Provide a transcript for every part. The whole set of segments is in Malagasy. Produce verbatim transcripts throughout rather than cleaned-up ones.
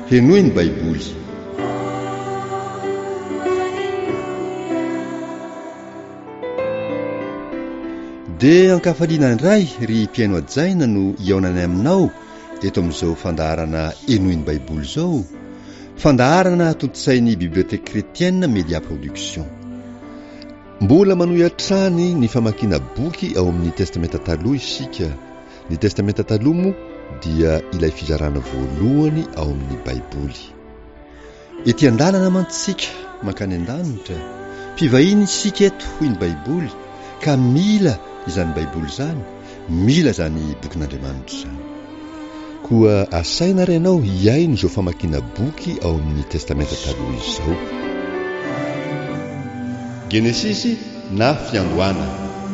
henoy ny baiboly. Dia ankafaliana indray ry mpiaino ajaina no iaonany aminao eto amin'izao fandaharana henoy ny baiboly izao, fandaharana tontotsain'ny biblioteka kretienne Media Production. Mbola manohy hatrany ny famakiana boky ao amin'ny testamenta taloha isika. Ny testamenta taloha moa dia ilay fizarana voalohany ao amin'ny baiboly. Ety an-dalana mantsika mankany an-danitra, mpivahiny isika eto hoy ny baiboly, ka mila izany baiboly izany, mila izany bokin'Andriamanitra izany. Koa asaina renao hiaino izao famakiana boky ao amin'ny testamenta taloha izao. Genesisy na fiandohana.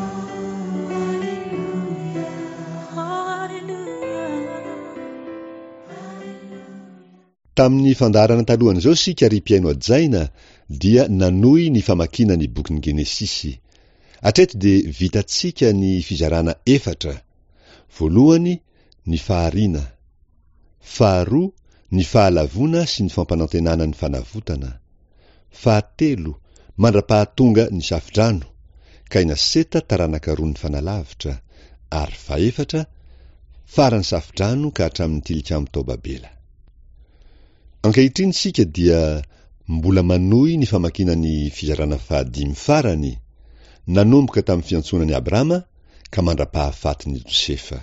Tamin'ny fandaharana talohany izao sika ry mpiaino ajaina dia nanohy ny famakiana ny bokin'ny Genesisy. Hatreto dia vitantsika ny fizarana efatra. Voalohany ny faharina, faharoa ny fahalavona sy ny fampanantenana ny fanavotana, fahatelo mandra-pahatonga ny safidrano, kaina seta taranaka roa ny fanalavitra, ary faefatra farany safidrano ka hatramin'ny tilikambo tao Babela. Ankehitriny sika dia mbola manohy ny famakiana ny fizarana fahadimy farany, nanomboka tamin'ny fiantsonan'i Abrahama ka mandra-pahafatiny Josefa.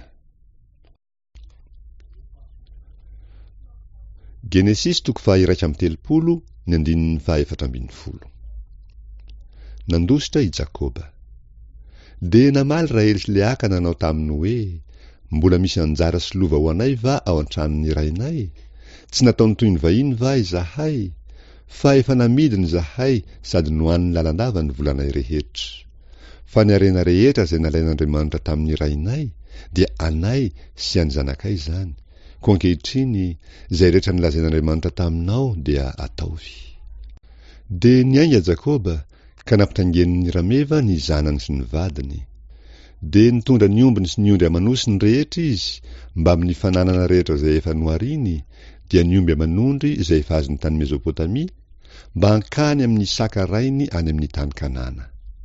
Genesis toko faha-iraika amby telopolo ny andininy faha-efatra ambin'ny folo. Nandositra i Jakoba. De namaly Rahely sy Lea ka nanao taminy hoe, mbola misy anjara sy lova ho anay va ao an-tranon'ny rainay? Tsy nataony toy ny vahiny va izahay? Fa efa namidiny izahay sady nohan'ny lalandava ny volanay rehetra. Fa ny arena rehetra izay nalain'Andriamanitra tamin'ny rainay dia anay sy any zanakay izany. Koa ankehitriny izay rehetra nilazain'Andriamanitra taminao dia ataovy. De niainga Jakoba ka nampitaingen'ny rameva ny zanany sy ny vadiny. De nitondra ny ombiny sy ny ondry amanosiny rehetra izy mba amin'ny fananana rehetra izay efa nohariny, dia ny omby amanondry izay efa azony tany Mesopotamia mba hankany amin'ny saka rainy any amin'ny tany Kanana.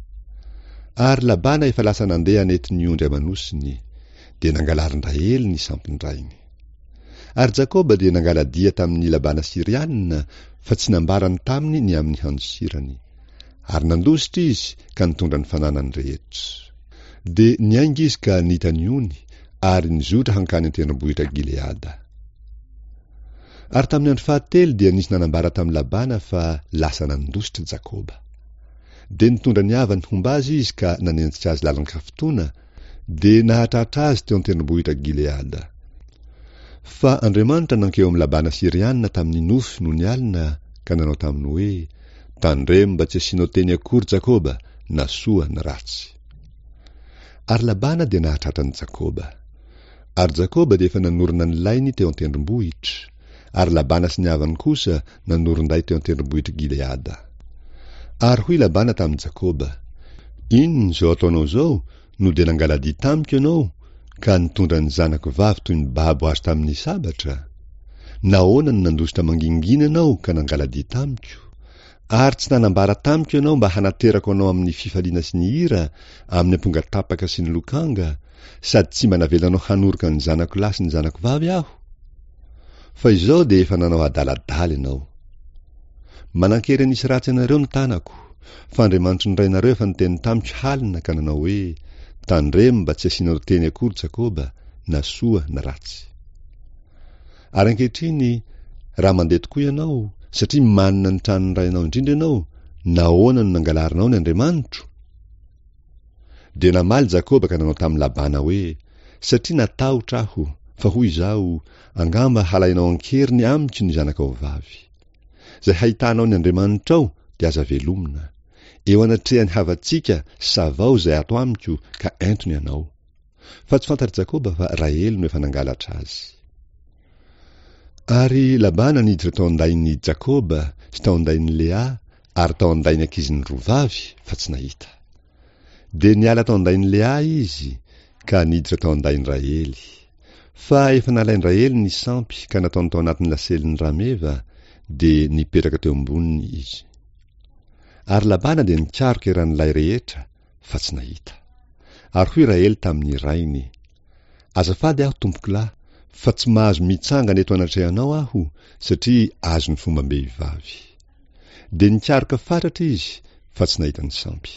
Ary Labana efa lasa nandeha hanety ny ondry amanosiny, dia nangalary Rahely ny sampiny rainy. Ary Jakoba dia nangaladia tamin'ny Labana Sirianina, fa tsy nambarany taminy ny amin'ny handosirany. Ary nandositra izy ka nitondra ny fananany rehetra. De niainga izy ka nita ny ony, ary nizotra hankany an-tendrombohitra Gileada. Ary tamin'ny andro fahatelo dia nisy nanambara tamin'ny Labana fa lasa nandositra Jakoba. De nitondra ny havany homba azy izy ka nanenjitra azy lalanka fotoana, de nahatratra azy teo an-tendrombohitra Gileada. Fa Andriamanitra nankeo amin'ny Labana Sirianina tamin'ny nofy no ny alina ka nanao taminy hoe, tandremo mba tsy asianao teny akory Jakoba, na soa na ratsy. Ary Labana dia nahatratra ny Jakoba. Ary Jakoba dia efa nanorina ny lainy teo an-tendrombohitra, ary Labana sy ny havany kosa nanorinday teo an-tendrombohitra Gileada. Ary hoy Labana tamin'ny Jakoba, inona izao ataonao izao? No dia nangalady tamiko ianao ka nitondra ny zanako vavy toy ny babo azy tamin'ny sabatra? Nahoana ny nandositra mangingina ianao ka nangalady tamiko? Ary tsy nanambara tamiko ianao mba hanaterako anao amin'ny fifaliana sy ny hira, amin'ny amponga tapaka sy ny lokanga, sady tsy mba navelanao hanoroka ny zanako lahy sy ny zanako vavy aho? Fa izao dia efa nanao adaladala ianao. Manan-kery nisy ratsy ianareo ny tanako, fa Andriamanitra ny rainareo efa niteny tamiko halina ka nanao hoe, tandremo mba tsy asianao teny akory Jakoba, na soa na ratsy. Ary ankehitriny raha mandeha tokoa ianao, satria manina ny tranon'ny rainao indrindra ianao, nahoana no nangalarinao ny Andriamanitra? De namaly Jakoba ka nanao tamin'ny Labana hoe, satria natahotra aho, fa hoy izao, angamba halainao ankeriny amiko ny zanakao vavy. Zay hahitanao ny Andriamanitra ao dia aza velomina. Eo anatrehany havantsika savao izay ato amiko ka entony ianao. Fa tsy fantary Jakoba fa Rahely no efa nangalatra azy. Ary Labana niditra tao andain'ny Jakoba sy tao andain'ny Lea, ary tao andain'ny ankiziny roavavy fa tsy nahita. De niala tao andain'ny Lea izy ka niditra tao andain'ny Rahely. fa efa nalaindrahely ny sampy ka nataony tao anatin'ny laselin'ny rameva dia nipetraka teo amboniny izy. Ary Labana dia nikaroka iran'ilay rehetra fa tsy nahita. Ary hoy Rahely tamin'ny rainy, azafady aho tompokilahy, fa tsy mahazo mitsangana eto anatrehanao aho satria azo ny fombam-behivavy. Dia nikaroka fatratra izy fa tsy nahita ny sampy.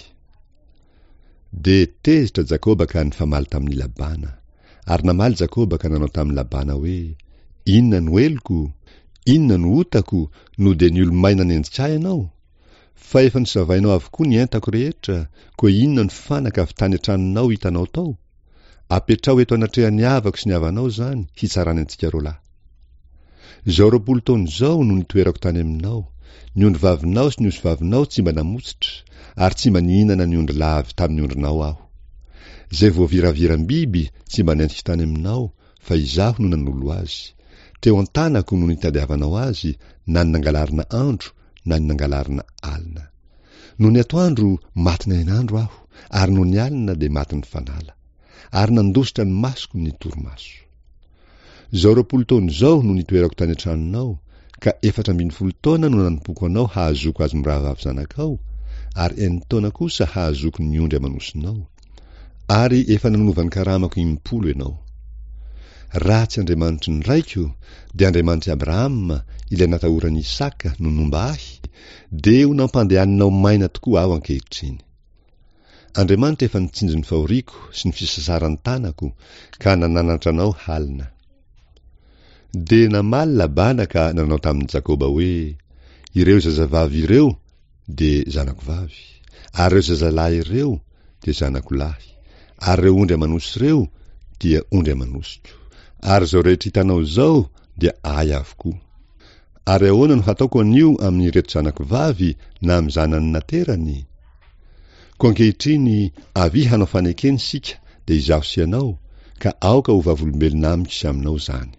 Dia tezitra Jakoba ka nifamaly tamin'ny Labana. Ary namaly Jakoba ka nanao tamin'ny Labana hoe, inona no eloko, inona no otako no dia ny olo-maina nendrika ianao? Fa efa nisavainao avokoa ny entako rehetra, koa inona ny fanaka avy tany an-tranonao hitanao tao? Apetrao eto anatrehan'ny havako sy ny havanao zany, hitsarany antsika roalahy. Zao roapolo taona zao no nitoerako tany aminao, ny ondry vavinao sy ny osy vavinao tsy mba namotsitra, ary tsy mba nihinana ny ondry lavy tamin'ny ondrinao aho. Zay voaviraviram-biby tsy mba nendrika tany aminao, fa izaho no nanolo azy. Teo an-tanako no nitadiavanao azy, na ny nangalarina andro, na ny nangalarina alina. No ny atoandro maty ny ainandro aho, ary no ny alina dia maty ny fanala, ary nandositra ny masoko ny torimaso. Zao roapolo taona zao no nitoerako tany an-tranonao, ka efatra ambin'ny folo taona no nanompoako anao hahazoko azy mirahavavy zanakao, ary enina taona kosa hahazoko ny ondry amanosonao, ary efa nanovan'ny karamako impolo ianao. Ratsy Andriamanitry ny raiko, dia Andriamanitry Abrahama ilay natahorany Isaka no nomba ahy, dia ho nampandehaninao maina tokoa aho ankehitriny. Andriamanitra efa nitsinjo ny fahoriako sy ny fisasaran'ny tanako, ka nananatra anao halina. Dia namaly Labana ka nanao tamin'ny Jakoba hoe, ireo zazavavy ireo dia zanako vavy, ary ireo zazalahy ireo dia zanako lahy, ary ireo ondry amanosy ireo dia ondry amanosiko, ary zao rehetra hitanao zao dia ay avokoa. Ary ahoana no hataoko anio amin'ny reto zanako vavy na amin'ny zanany naterany? Koa ankehitriny avy hanao fanekeny sika dia izaho sy ianao, ka aoka ho vavolombelona amiko sy aminao zany.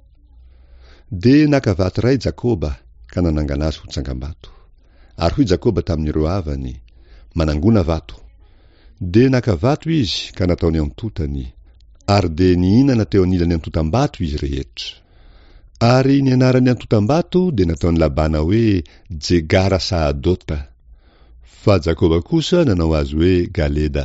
Dia nakavato ray Jakoba ka nanangana azy ho tsangam-bato. Ary hoy Jakoba tamin'ireo havany, manangona vato. Dia nakavato izy ka nataony antotany, ary dia nihinana teo anilany antotam-bato izy rehetra. Ary ny anarany antotam-bato dia nataony Labana hoe Jegara Sahadota, fa Jakoba kosa nanao azy hoe Galeda.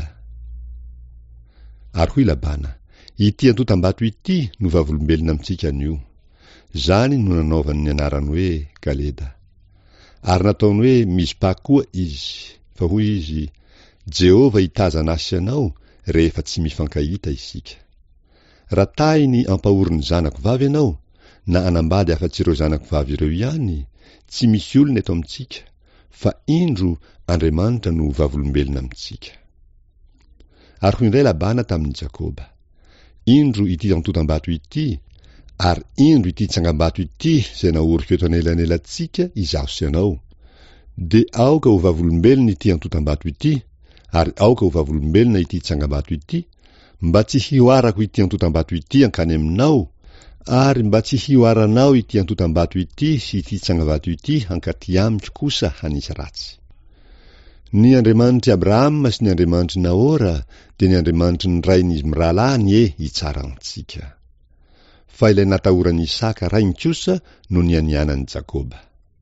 Ary hoy Labana, ity antotam-bato ity no vavolombelona amintsika anio. Zany no nanaovany ny anarany hoe Galeda. Ary nataony hoe Mizpa koa izy, fa hoy izy, Jehova hitazana asy anao rehefa tsy mifankahita isika. Raha tahiny ampahory ny zanako vavy ianao, na anambady afa-tsy ireo zanako vavy ireo ihany, tsy misy olona eto amintsika, fa indro Andriamanitra no vavolombelona amintsika. Ary hoy indray Labana tamin'ny Jakoba, indro ity antotam-bato ity, ary indro ity tsangam-bato ity zay naoriko eto anelanelantsika izaho sy ianao, dia aoka ho vavolombelona ity antotam-bato ity, ary aoka ho vavolombelona ity tsangam-bato ity, mba tsy hioarako ity antotam-bato ity ankany aminao, ary mba tsy hioaranao ity antotam-bato ity sy ity tsangam-bato ity hankaty amiko kosa hanisy ratsy. Ny Andriamanitry Abrahama sy ny Andriamanitry Nahora dia ny Andriamanitry ny rain'izy miralany e hitsara antsika. Fa ilay natahorany Isaka rainy kosa no ny anianan'i Jakoba.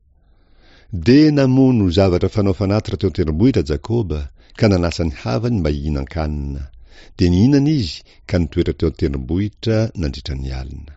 Dia namono zavatra fanao fanatitra teo an-tendrombohitra Jakoba, ka nanasa ny havany mba hihinan-kanina. Dia nihinana izy ka nitoetra teo an-tendrombohitra nandritra ny alina.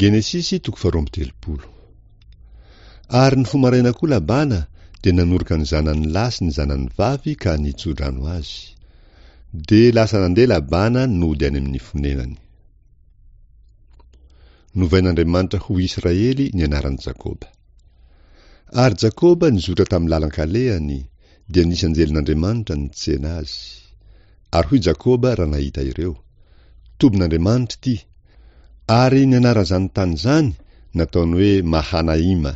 Genesisy toko faharoa amby telopolo. Ary ny fomaraina koa Labana dia nanoroka ny zanany lahy sy ny zanany vavy ka nitsodrano azy. Dia lasa nandeha Labana nody any amin'ny fonenany. Novain'Andriamanitra ho Israely ny anaran'i Jakoba. Ary Jakoba nizotra tamin'ny lalan-kalehany dia nisy anjelin'Andriamanitra nitsena azy. Ary hoy Jakoba raha nahita ireo, tobin'Andriamanitra ity. Ary ny anaran'izany tany zany nataony hoe Mahanaima.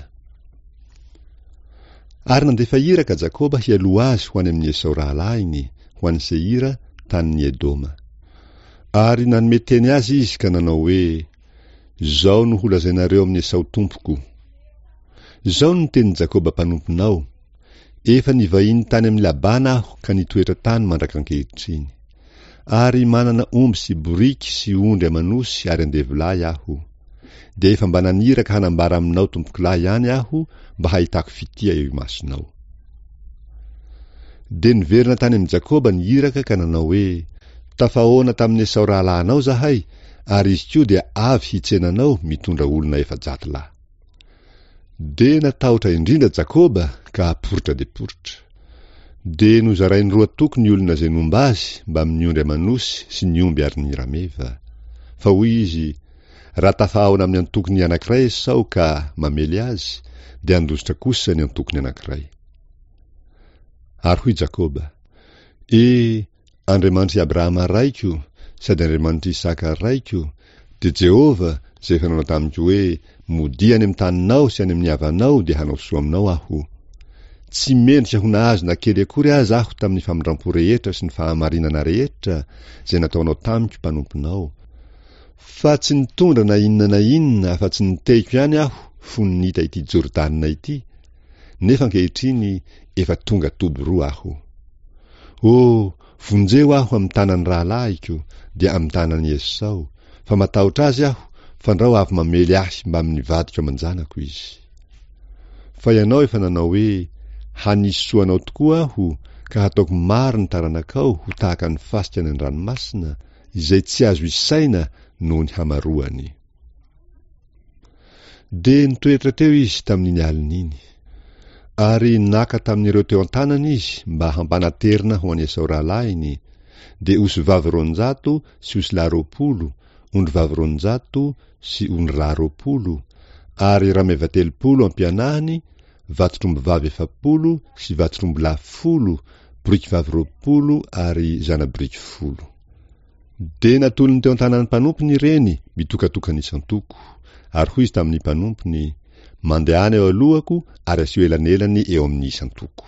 Ary nandefa iraka Jakoba hialoha azy ho any amin'ny Esau rahalahiny, ho an'ny Seira tanin'ny Edoma. Ary nanome teny azy izy ka nanao hoe, zao no ho lazainareo amin'ny Esau tompoko. Zao no tenin'i Jakoba mpanomponao, efa nivahiny tany amin'ny Labana aho ka nitoetra tany mandrakan-kehitriny. Ary manana omby sy boriky sy ondry amanosy ary andevolahy aho. Dia efa mba naniraka hanambara aminao tompokilahy ihany aho mba hahitako fitia eo imasonao. Dia niverina tany amin'ny Jakoba ny iraka ka nanao hoe, tafahoana tamin'ny Esau rahalahinao zahay, ary izy koa dia avy hitsenanao mitondra olona efa-jato lahy. Dia natahotra indrindra Jakoba ka poritra dia poritra. Dia nozarainy roa toko ny olona izay nomba azy mba amin'ny ondry amanosy sy ny omby ary ny rameva. Fa hoy izy, raha tafahoana amin'ny antokony anankiray Esau ka mamely azy, dia andositra kosa ny antokony anankiray. Ary hoy Jakoba, e Andriamanitry Abrahama raiko, sady Andriamanitry Isaka raiko, dia Jehova zay efa nanao tamiko hoe, mody any amin'ny taninao sy any amin'ny havanao dia hanao soa aminao aho. Tsy mendrika ho nahazo na kely akory azy aho tamin'ny famindrampo rehetra sy ny fahamarinana rehetra zay nataonao tamiko mpanomponao. Fa tsy nitondra na inona na inona fa tsy nitehiko ihany aho fonita ity Jordanina ity, nefa ankehitriny efa tonga toby roa aho. O, vonjeo aho amin'ny tanan'ny rahalahiko dia amin'ny tanan'ny Esau, fa matahotra azy aho fandrao avy mamely ahy mba amin'ny vadiko aman-janako izy. Fa ianao efa nanao hoe, hanisy soanao tokoa aho ka hataoko maro ny taranakao ho tahaka ny fasika any an-dranomasina izay tsy azo isaina noho ny hamaroany. Dia nitoetra teo izy tamin'iny alin'iny, ary naka tamin'ireo teo an-tanany izy mba hampanaterina ho an'ny Esau rahalahiny, dia osy vavy roanjato sy osy lahy roapolo, ondry vavy roanjato sy ondry lahy roapolo, ary rameva telopolo ampianahany, vatitromby vavy efapolo sy vatitromby lahy folo, boriky vavy roapolo ary zanaboriky folo. Dia natolony teo an-tanany mpanompony ireny mitokatokana isan-toko. Ary hoy izy tamin'ny mpanompony, mandehany eo alohako ary asio elanelany eo amin'ny isan-toko.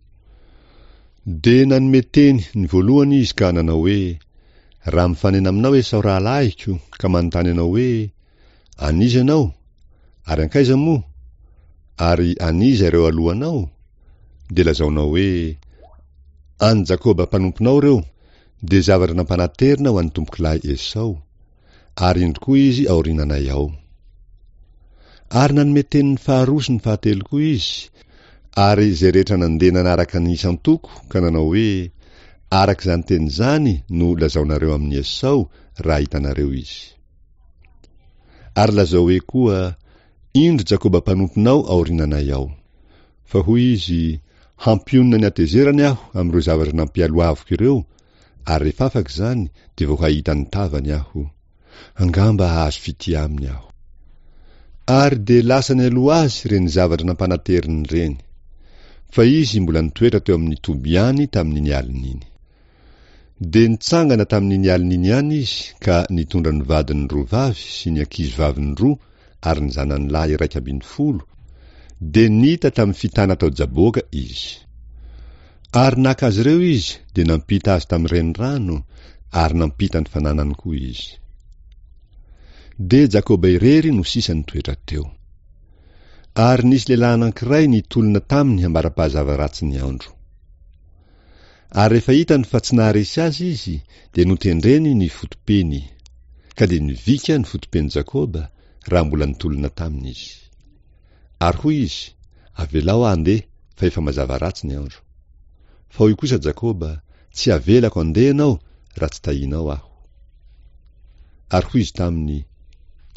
Dia nanome teny ny voalohany izy ka nanao hoe, raha mifanena aminao Esau rahalahiko ka manontany anao hoe, aniza ianao ary ankaiza moa, ary aniza ireo alohanao, dia lazaonao hoe, any Jakoba mpanomponao reo, dia zavatra nampanaterina ho an'ny tompokilahy Esau, ary indro koa izy aorinanay ao. Ary nanome teny ny faharoa sy ny fahatelo koa izy, ary izay rehetra nandeha nanaraka ny isan-toko ka nanao hoe, araka izany teny zany no lazaonareo amin'ny Esau raha hitanareo izy. Ary lazao hoe koa, indro Jakoba mpanomponao aorinanay ao. Fa hoy izy, hampionina ny atezerany aho amin'ireo zavatra nampialoaviko ireo, ary rehefa afaka izany dia vao hahita ny tavany aho, angamba hahazo fitia aminy aho. Ary dia lasa ny aloha azy ireny zavatra nampanateriny ireny, fa izy mbola nitoetra teo amin'ny Tobiany tamin'iny alin'iny. Dia nitsangana tamin'iny alin'iny ihany izy ka nitondra ny vadiny roa vavy sy ny ankizy vaviny roa ary ny zanany lahy iraika ambin'ny folo, dia nita tamin'ny fitana tao Jaboka izy. Ary naka azy ireo izy dia nampita azy tamin'ny renirano ary nampita ny fananany koa izy. Dia Jakoba irery no sisa nitoetra teo. Ary nisy lehilahy anankiray nitolona taminy hambara-pahazava ratsy ny andro. Ary rehefa hitany fa tsy naharesy azy izy, dia notendreny ny fotopeny, ka dia nivika ny fotopeny Jakoba raha mbola nitolona taminy izy. Ary hoy izy, avelao andeha fa efa mazava ratsy ny andro. Fa hoy kosa Jakoba, tsy avelako andeha ianao raha tsy tahinao aho. Ary hoy izy taminy,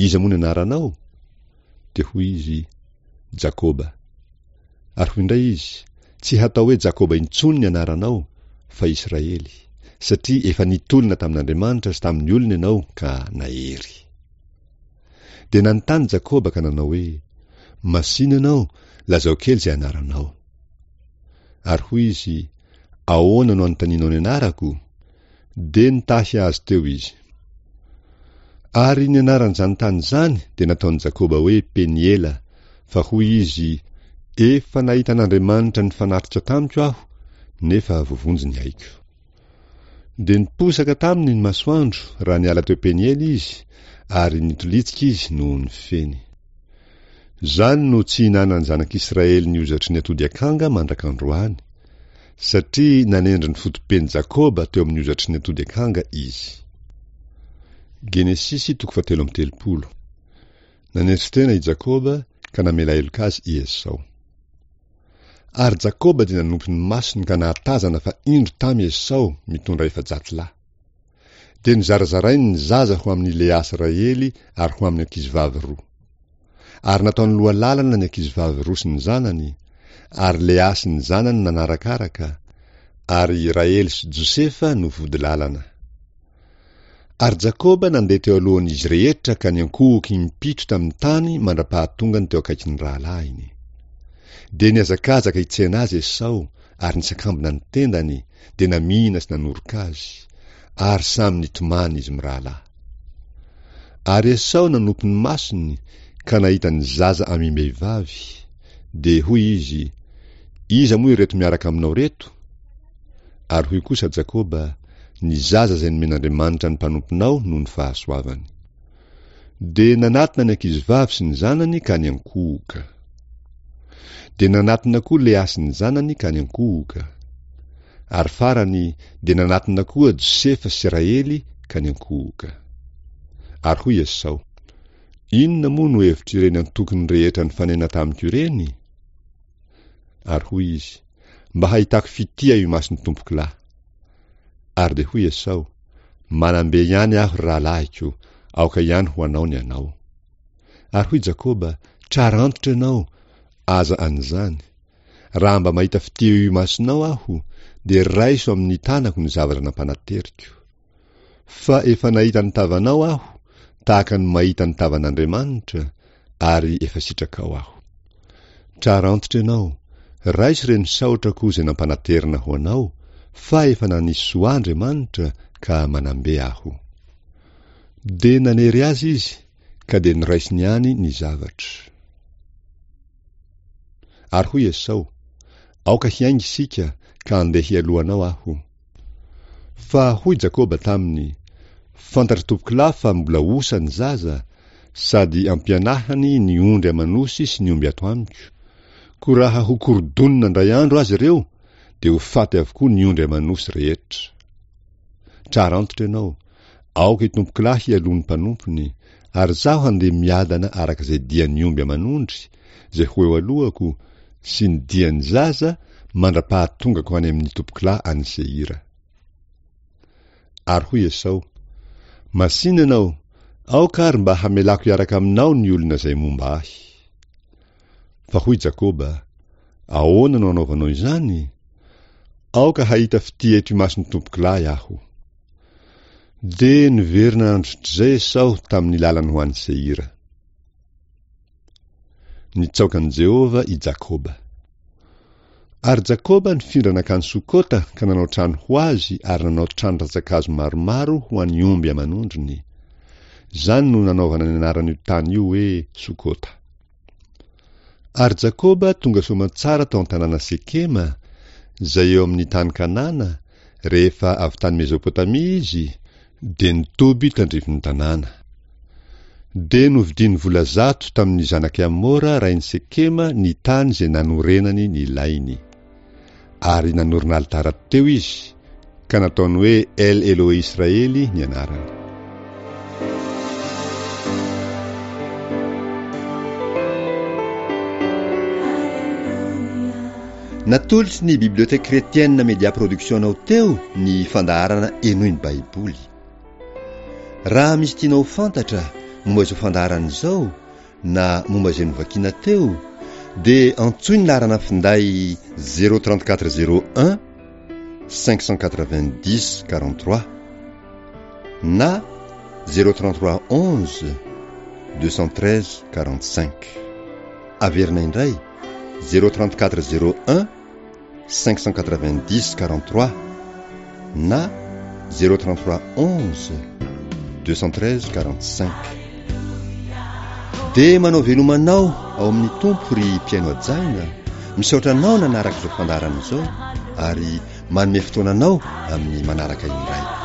iza moa ny anaranao? Dia hoy izy, Jakoba. Ary hoy indray izy, tsy hatao hoe Jakoba intsony ny anaranao, fa Israely, satria efa nitolona tamin'Andriamanitra sy tamin'ny olona ianao ka nahery. Dia nanontany Jakoba ka nanao hoe, masina ianao, lazao kely izay anaranao. Ary hoy izy, ahoana no anontanianao ny anarako? Dia nitahy azy teo izy. Ary ny anaran'izany tany izany dia nataon'i Jakoba hoe Peniela, fa hoy izy, efa nahita an'Andriamanitra ny fanatrika tamiko aho, nefa vovonjy ny haiko. Dia niposaka taminy ny masoandro raha niala teo Peniela izy, ary nitolitsika izy no nifeny. Zany no tsy hinanany zanak'Israely ny ozatry ny atody akanga mandrak'androany, satria nanendry ny fotopen'i Jakoba teo amin'ny ozatry ny atody akanga izy. Genesisy toko fahatelo amby telopolo. Nanendry tena i Jakoba ka namela heloka azy i Esau. Ary Jakoba dia nanompo ny masony ka nahatazana fa indro tamy Esau mitondra efajato lahy. Dia nizarazarainy ny zaza ho amin'ny Lea sy Rahely ary ho amin'ny ankizivavy roa. Ary nataony loha lalana ny ankizivavy roa sy ny zanany, ary Lea sy ny zanany nanarakaraka, ary Rahely sy Josefa no vody lalana. Ary Jakoba nandeha teo alohan'izy rehetra ka niankohoky mipito tamin'ny tany mandra-pahatongany teo akaikin'ny rahalahiny. Dia niazakazaka hitsena azy Esau, ary nisakambina ny tendany, dia namihina sy nanoroka azy, ary samy nitomany izy mirahalahy. Ary Esau nanompo ny masony ka nahita ny zaza amim-behivavy, dia hoy izy, iza moa ireto miaraka aminao reto? Ary hoy kosa Jakoba, ny zaza izay nomen'Andriamanitra ny mpanomponao no ny fahasoavany. Dia nanatona ny ankizivavy sy ny zanany ka niankohoka. Dia nanatona koa Lea sy ny zanany ka niankohoka. Ary farany dia nanatona koa Josefa sy Rahely ka niankohoka. Ary hoy Esau, inona moa no hevitry ireny antokony rehetra ny fanena tamiko ireny? Ary hoy izy, mba hahitako fitia io masony tompoko lahy. Ary dia hoy Esau, manambe ihany aho rahalahiko, aoka ihany ho anao ny anao. Ary hoy Jakoba, tsara antitra ianao, aza an'izany. Raha mba mahita fitia io masonao aho, dia raiso amin'ny tanako ny zavatra nampanateriko. Fa efa nahita ny tavanao aho, tahaka ny mahita ny tavan'Andriamanitra, ary efa sitraka ao aho. Tsara antitra ianao, raiso ireny saotrako izay nampanaterina ho anao, fa efa nanisy soa Andriamanitra ka manambe aho. Dia nanery azy izy, ka dia niraisiny ihany ny zavatra. Ary hoy Esau, aoka hiainga isika ka andeha hialohanao aho. Fa hoy Jakoba taminy, fantatra tompoko lahy fa mbola osa ny zaza, sady ampianahany ny ondry amanosy sy ny omby ato amiko. Ko raha ho korodonina ndray andro azy ireo, dia ho faty avokoa ny ondry amanosy rehetra. Tsara antitra ianao, aoka tompoko lahy hialohan'ny mpanompony, ary zaho handeha miadana araka izay dian'ny omby amanondry, izay ho eo alohako, sy ny dian'ny zaza mandra-pahatongako any amin'ny tompoko lahy any Seira. Ary hoy Esau, masina ianao, aoka ary mba hamelako hiaraka aminao ny olona izay momba ahy. Fa hoy Jakoba, ahoana no anaovanao izany? Aoka hahita fitia eto mason'ny tompoko lahy aho. Dia niverina androtr'izay Esau tamin'ny lalany ho any Seira. Nitsaokan'i Jehova i Jakoba. Ary Jakoba nifindra nakany Sokota ka nanao trano ho azy ary nanao trano ratsan-kazo maromaro ho an'ny omby amanondriny. Zany no nanaovana ny anaran'io tany io hoe Sokota. Ary Jakoba tonga soamantsara tao an-tanàna Sekema, izay eo amin'ny tany Kanana, rehefa avy tany Mesopotamia izy, dia nitoby tandrivin'ny tanàna. Dia novidiany vola zato tamin'ny zanak'i Amora rain'i Sekema ny tany izay nanorenany ny lainy. Ary nanorina alitara teo izy, ka nataony hoe El Elohe Israely ny anarany. Natolotry ny biblioteka kretienne Media Production-nao teo ny fandaharana enoiny Baiboly. Raha misy tianao fantatra momba izao fandaharana izao na momba izay novakiana teo dia antsoy ny laharana finday zéro trente-quatre zéro un cinq cent quatre-vingt-dix quarante-trois na zéro trente-trois onze deux cent treize quarante-cinq. Averina indray zéro trente-quatre zéro un cinq cent quatre-vingt-dix quarante-trois na zéro trente-trois onze deux cent treize quarante-cinq. Dia manao velomanao ao amin'ny tompo ry mpiaino ajaina, misaotra anao nanaraka izao fandaharana izao ary manome fotoananao amin'ny manaraka indray.